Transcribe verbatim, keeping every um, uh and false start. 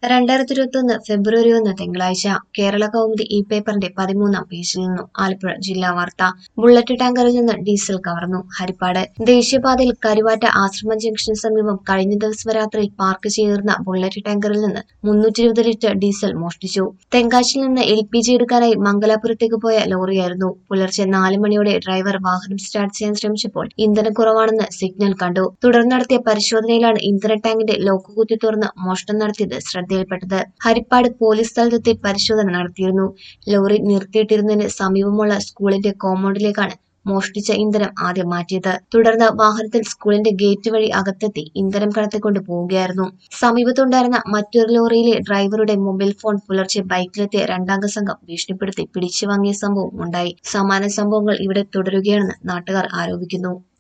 രണ്ടായിരത്തി ഇരുപത്തി ഒന്ന് ഫെബ്രുവരി ഒന്ന് തിങ്കളാഴ്ച കേരള കൗമുദി ഇ പേപ്പറിന്റെ പതിമൂന്നാം പേജിൽ നിന്നും ആലപ്പുഴ ജില്ലാ വാർത്ത. ബുള്ളറ്റ് ടാങ്കറിൽ നിന്ന് ഡീസൽ കവർന്നു. ഹരിപ്പാട് ദേശീയപാതയിൽ കരുവാറ്റ ആശ്രമം ജംഗ്ഷന് സമീപം കഴിഞ്ഞ ദിവസം രാത്രിയിൽ പാർക്ക് ചെയ്തിരുന്ന ബുള്ളറ്റ് ടാങ്കറിൽ നിന്ന് മുന്നൂറ്റി ഇരുപത് ലിറ്റർ ഡീസൽ മോഷ്ടിച്ചു. തെങ്കാശിയിൽ നിന്ന് എൽ പി ജി എടുക്കാനായി മംഗലാപുരത്തേക്ക് പോയ ലോറിയായിരുന്നു. പുലർച്ചെ നാല് മണിയോടെ ഡ്രൈവർ വാഹനം സ്റ്റാർട്ട് ചെയ്യാൻ ശ്രമിച്ചപ്പോൾ ഇന്ധനക്കുറവാണെന്ന് സിഗ്നൽ കണ്ടു. തുടർന്ന് നടത്തിയ പരിശോധനയിലാണ് ഇന്ധന ടാങ്കിന്റെ ലോക്ക് കുത്തി തുറന്ന് മോഷണം നടത്തിയത് ശ്രദ്ധയിൽപ്പെട്ടത്. ഹരിപ്പാട് പോലീസ് സ്ഥലത്തെത്തി പരിശോധന നടത്തിയിരുന്നു. ലോറി നിർത്തിയിട്ടിരുന്നതിന് സമീപമുള്ള സ്കൂളിന്റെ കോമ്പൗണ്ടിലേക്കാണ് മോഷ്ടിച്ച ഇന്ധനം ആദ്യം മാറ്റിയത്. തുടർന്ന് വാഹനത്തിൽ സ്കൂളിന്റെ ഗേറ്റ് വഴി അകത്തെത്തി ഇന്ധനം കടത്തിക്കൊണ്ട് പോവുകയായിരുന്നു. സമീപത്തുണ്ടായിരുന്ന മറ്റൊരു ലോറിയിലെ ഡ്രൈവറുടെ മൊബൈൽ ഫോൺ പുലർച്ചെ ബൈക്കിലെത്തിയ രണ്ടംഗ സംഘം ഭീഷണിപ്പെടുത്തി പിടിച്ചു വാങ്ങിയ സംഭവം ഉണ്ടായി. സമാന സംഭവങ്ങൾ ഇവിടെ തുടരുകയാണെന്ന് നാട്ടുകാർ ആരോപിക്കുന്നു.